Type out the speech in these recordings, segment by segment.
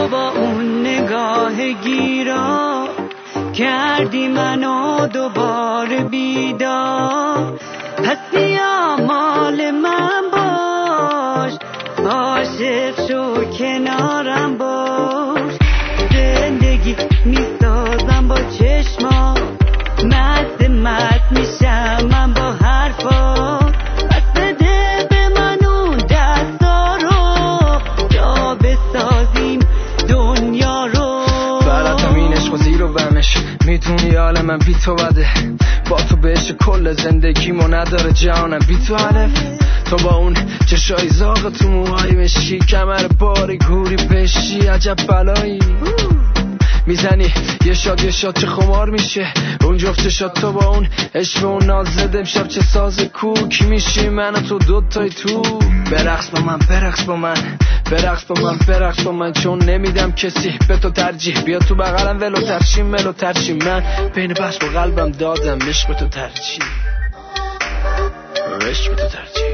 با اون نگاه گیرا کردی منو دوباره بیدار، پس بیا مال من باش، عاشق شو کنارم باش. زندگی میسازم با چشما، مست میشم من با حرفا، پس بده به من اون دستا رو تا بسازیم دنیا رو. براتم این عشق و زیر و بمش، میدونی حال من بی تو بده، با تو بهش کل زندگیمو نداره جهانم بی تو حرف. تو با اون چشای زاغ تو موهای مشکی، کمر باری گوری بشی، عجب بلایی میزنی یه شاد چه خمار میشه اون جفت شاد. تو با اون عشق اون ناز زده امشب چه ساز کوک میشی، من و تو دوتای تو. برقص با من برقص با من برقص با من برقص با من، چون نمیدم کسی به تو ترجیح. بیا تو بغلم ولو ترشیم ملو ترشیم، من بین بس با قلبم دادم عشق به تو ترجیح، عشق به تو ترجیح.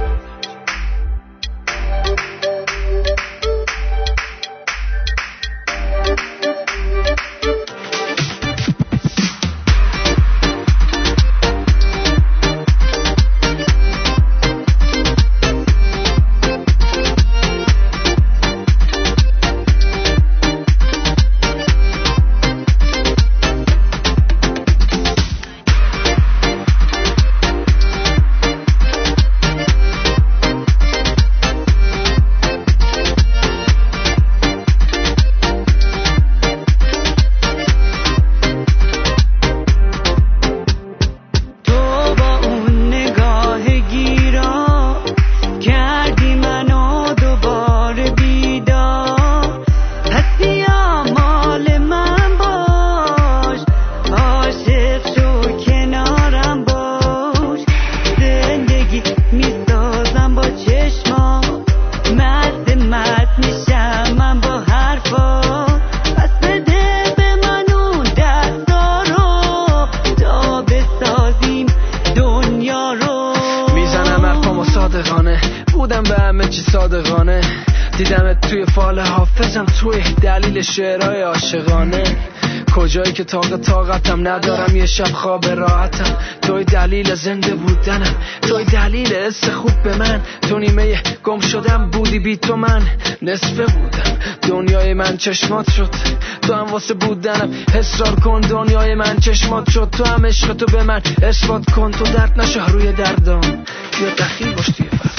بودم به همه چی صادقانه، دیدمت توی فال حافظم، توی دلیل شعرهای عاشقانه. کجایی که طاقتم ندارم یه شب خواب راحتم، توی دلیل زنده بودنم، توی دلیل حس خوب به من. تو نیمه گم شدم بودی، بی تو من نصفه بودم. دنیای من چشمات شد، تو هم واسه بودنم اصرار کن. دنیای من چشمات شد، تو هم عشق تو به من اثبات کن. تو درد نشه روی دردام، بیا دخیل باش توی